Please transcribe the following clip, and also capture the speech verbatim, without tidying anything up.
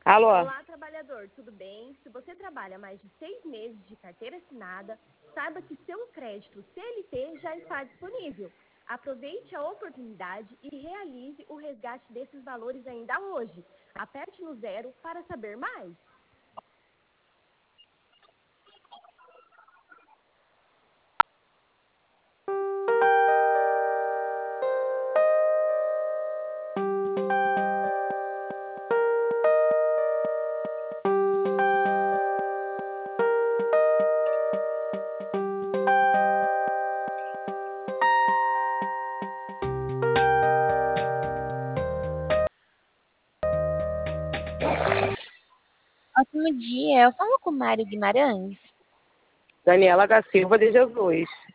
Alô? Olá, trabalhador, tudo bem? Se você trabalha mais de seis meses de carteira assinada, saiba que seu crédito C L T já está disponível. Aproveite a oportunidade e realize o resgate desses valores ainda hoje. Aperte no zero para saber mais. Ótimo dia, eu falo com Mário Guimarães. Daniela da Silva de Jesus.